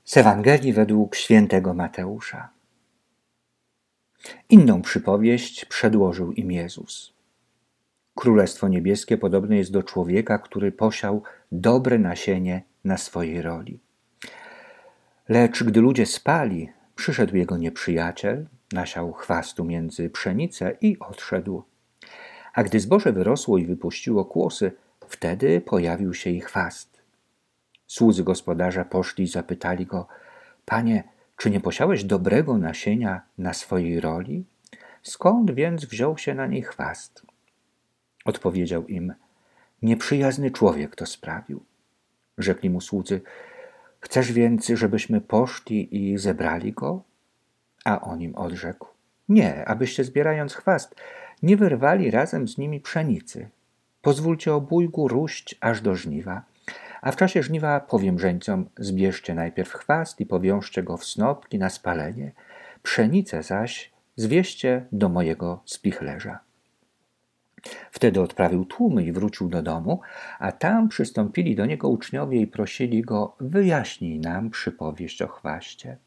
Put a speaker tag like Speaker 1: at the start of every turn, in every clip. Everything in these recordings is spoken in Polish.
Speaker 1: Z Ewangelii według świętego Mateusza. Inną przypowieść przedłożył im Jezus. Królestwo niebieskie podobne jest do człowieka, który posiał dobre nasienie na swojej roli. Lecz gdy ludzie spali, przyszedł jego nieprzyjaciel, nasiał chwastu między pszenicę i odszedł. A gdy zboże wyrosło i wypuściło kłosy, wtedy pojawił się i chwast. Słudzy gospodarza poszli i zapytali go: Panie, czy nie posiałeś dobrego nasienia na swojej roli? Skąd więc wziął się na niej chwast? Odpowiedział im: Nieprzyjazny człowiek to sprawił. Rzekli mu słudzy: Chcesz więc, żebyśmy poszli i zebrali go? A on im odrzekł: Nie, abyście zbierając chwast, nie wyrwali razem z nimi pszenicy. Pozwólcie obójgu róść aż do żniwa. A w czasie żniwa powiem żeńcom: zbierzcie najpierw chwast i powiążcie go w snopki na spalenie, pszenicę zaś zwieźcie do mojego spichlerza. Wtedy odprawił tłumy i wrócił do domu, a tam przystąpili do niego uczniowie i prosili go: wyjaśnij nam przypowieść o chwaście.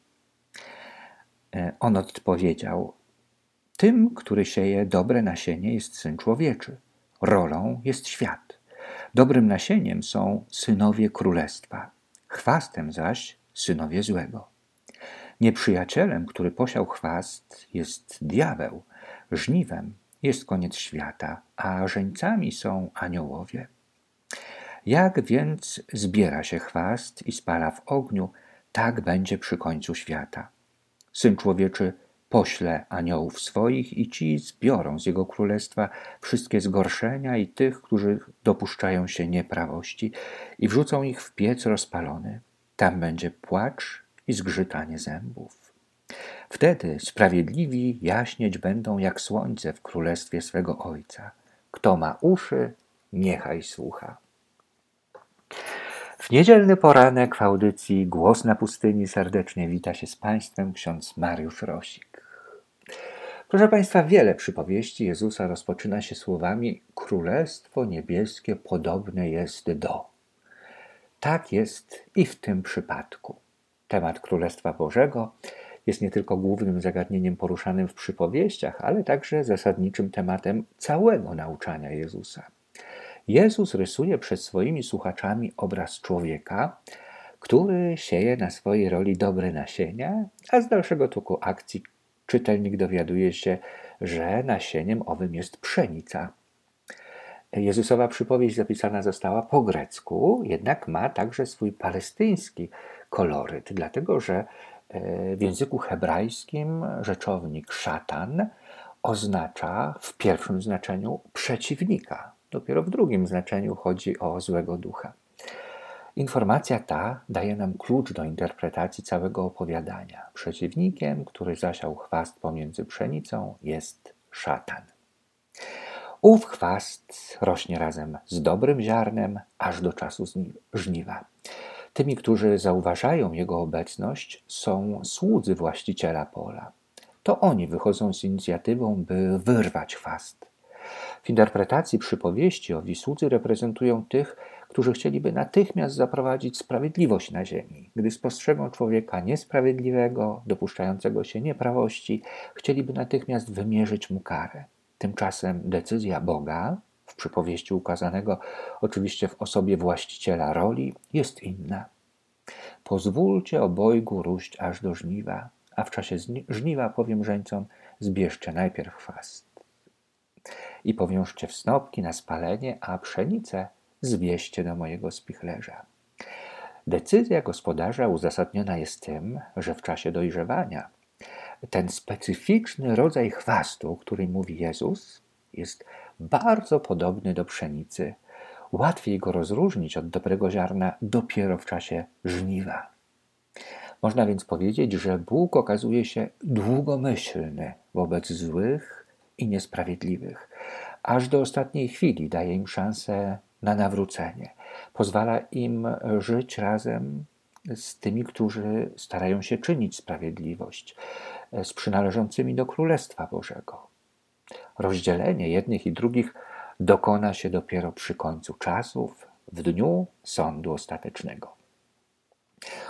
Speaker 1: On odpowiedział: tym, który sieje dobre nasienie, jest Syn Człowieczy. Rolą jest świat. Dobrym nasieniem są synowie królestwa, chwastem zaś synowie złego. Nieprzyjacielem, który posiał chwast, jest diabeł, żniwem jest koniec świata, a żeńcami są aniołowie. Jak więc zbiera się chwast i spala w ogniu, tak będzie przy końcu świata. Syn Człowieczy pośle aniołów swoich i ci zbiorą z jego królestwa wszystkie zgorszenia i tych, którzy dopuszczają się nieprawości, i wrzucą ich w piec rozpalony. Tam będzie płacz i zgrzytanie zębów. Wtedy sprawiedliwi jaśnieć będą jak słońce w królestwie swego Ojca. Kto ma uszy, niechaj słucha. W niedzielny poranek w audycji Głos na pustyni serdecznie wita się z Państwem ksiądz Mariusz Rosik. Proszę Państwa, wiele przypowieści Jezusa rozpoczyna się słowami: Królestwo niebieskie podobne jest do. Tak jest i w tym przypadku. Temat Królestwa Bożego jest nie tylko głównym zagadnieniem poruszanym w przypowieściach, ale także zasadniczym tematem całego nauczania Jezusa. Jezus rysuje przed swoimi słuchaczami obraz człowieka, który sieje na swojej roli dobre nasienia, a z dalszego toku akcji czytelnik dowiaduje się, że nasieniem owym jest pszenica. Jezusowa przypowieść zapisana została po grecku, jednak ma także swój palestyński koloryt, dlatego że w języku hebrajskim rzeczownik szatan oznacza w pierwszym znaczeniu przeciwnika. Dopiero w drugim znaczeniu chodzi o złego ducha. Informacja ta daje nam klucz do interpretacji całego opowiadania. Przeciwnikiem, który zasiał chwast pomiędzy pszenicą, jest szatan. Ów chwast rośnie razem z dobrym ziarnem aż do czasu żniwa. Tymi, którzy zauważają jego obecność, są słudzy właściciela pola. To oni wychodzą z inicjatywą, by wyrwać chwast. W interpretacji przypowieści owi słudzy reprezentują tych, którzy chcieliby natychmiast zaprowadzić sprawiedliwość na ziemi. Gdy spostrzegą człowieka niesprawiedliwego, dopuszczającego się nieprawości, chcieliby natychmiast wymierzyć mu karę. Tymczasem decyzja Boga, w przypowieści ukazanego oczywiście w osobie właściciela roli, jest inna. Pozwólcie obojgu róść aż do żniwa, a w czasie żniwa powiem żeńcom: zbierzcie najpierw chwast i powiążcie w snopki na spalenie, a pszenicę zwieźcie do mojego spichlerza. Decyzja gospodarza uzasadniona jest tym, że w czasie dojrzewania ten specyficzny rodzaj chwastu, o którym mówi Jezus, jest bardzo podobny do pszenicy. Łatwiej go rozróżnić od dobrego ziarna dopiero w czasie żniwa. Można więc powiedzieć, że Bóg okazuje się długomyślny wobec złych i niesprawiedliwych. Aż do ostatniej chwili daje im szansę na nawrócenie. Pozwala im żyć razem z tymi, którzy starają się czynić sprawiedliwość, z przynależącymi do Królestwa Bożego. Rozdzielenie jednych i drugich dokona się dopiero przy końcu czasów, w dniu sądu ostatecznego.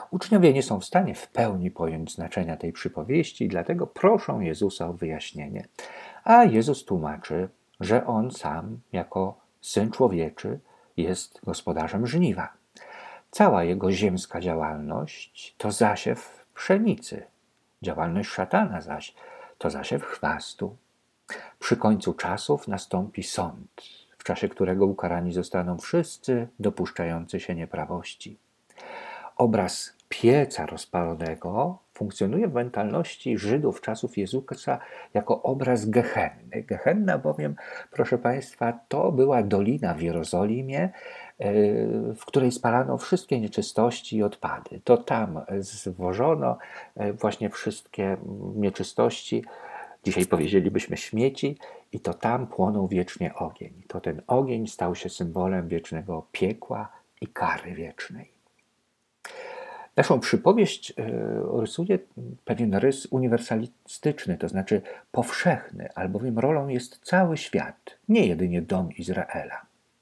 Speaker 1: Uczniowie nie są w stanie w pełni pojąć znaczenia tej przypowieści i dlatego proszą Jezusa o wyjaśnienie. A Jezus tłumaczy, że On sam, jako Syn Człowieczy, jest gospodarzem żniwa. Cała Jego ziemska działalność to zasiew pszenicy. Działalność szatana zaś to zasiew chwastu. Przy końcu czasów nastąpi sąd, w czasie którego ukarani zostaną wszyscy dopuszczający się nieprawości. Obraz pieca rozpalonego funkcjonuje w mentalności Żydów czasów Jezusa jako obraz Gehenny. Gehenna bowiem, proszę Państwa, to była dolina w Jerozolimie, w której spalano wszystkie nieczystości i odpady. To tam zwożono właśnie wszystkie nieczystości, dzisiaj powiedzielibyśmy śmieci, i to tam płonął wiecznie ogień. To ten ogień stał się symbolem wiecznego piekła i kary wiecznej. Naszą przypowieść rysuje pewien rys uniwersalistyczny, to znaczy powszechny, albowiem rolą jest cały świat, nie jedynie dom Izraela.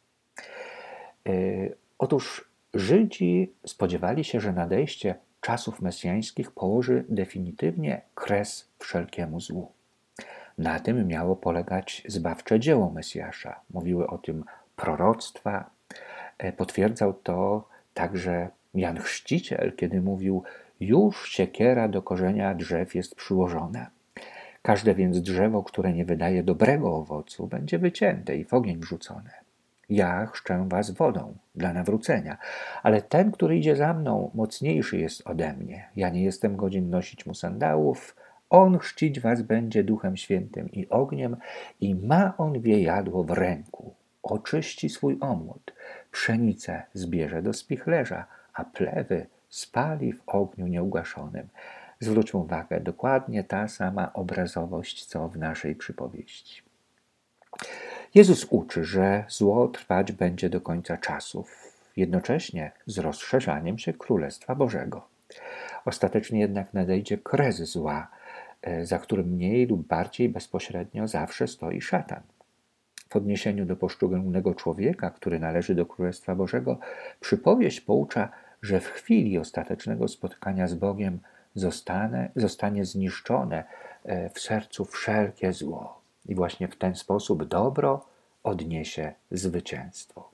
Speaker 1: Otóż Żydzi spodziewali się, że nadejście czasów mesjańskich położy definitywnie kres wszelkiemu złu. Na tym miało polegać zbawcze dzieło Mesjasza. Mówiły o tym proroctwa. Potwierdzał to także Jan Chrzciciel, kiedy mówił: już siekiera do korzenia drzew jest przyłożona. Każde więc drzewo, które nie wydaje dobrego owocu, będzie wycięte i w ogień wrzucone. Ja chrzczę was wodą dla nawrócenia, ale ten, który idzie za mną, mocniejszy jest ode mnie. Ja nie jestem godzien nosić mu sandałów. On chrzcić was będzie Duchem Świętym i ogniem, i ma on wiejadło w ręku. Oczyści swój omłot, pszenicę zbierze do spichlerza, a plewy spali w ogniu nieugaszonym. Zwróćmy uwagę, dokładnie ta sama obrazowość, co w naszej przypowieści. Jezus uczy, że zło trwać będzie do końca czasów, jednocześnie z rozszerzaniem się Królestwa Bożego. Ostatecznie jednak nadejdzie kres zła, za którym mniej lub bardziej bezpośrednio zawsze stoi szatan. W odniesieniu do poszczególnego człowieka, który należy do Królestwa Bożego, przypowieść poucza, że w chwili ostatecznego spotkania z Bogiem zostanie zniszczone w sercu wszelkie zło. I właśnie w ten sposób dobro odniesie zwycięstwo.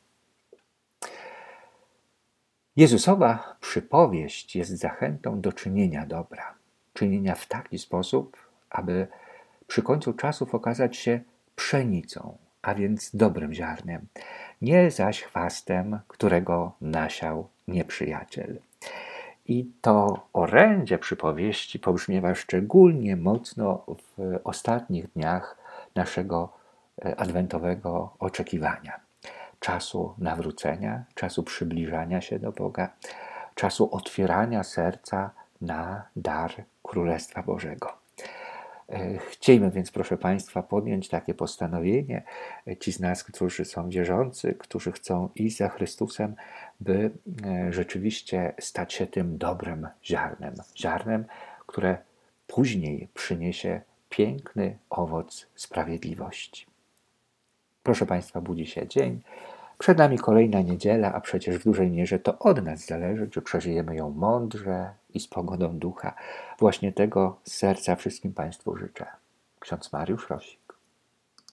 Speaker 1: Jezusowa przypowieść jest zachętą do czynienia dobra. Czynienia w taki sposób, aby przy końcu czasów okazać się pszenicą, a więc dobrym ziarnem, nie zaś chwastem, którego nasiał nieprzyjaciel. I to orędzie przypowieści pobrzmiewa szczególnie mocno w ostatnich dniach naszego adwentowego oczekiwania. Czasu nawrócenia, czasu przybliżania się do Boga, czasu otwierania serca na dar Królestwa Bożego. Chciejmy więc, proszę Państwa, podjąć takie postanowienie, ci z nas, którzy są wierzący, którzy chcą iść za Chrystusem, by rzeczywiście stać się tym dobrym ziarnem, które później przyniesie piękny owoc sprawiedliwości. Proszę Państwa, budzi się dzień. Przed nami kolejna niedziela, a przecież w dużej mierze to od nas zależy, czy przeżyjemy ją mądrze i z pogodą ducha. Właśnie tego z serca wszystkim Państwu życzę. Ksiądz Mariusz Rosik.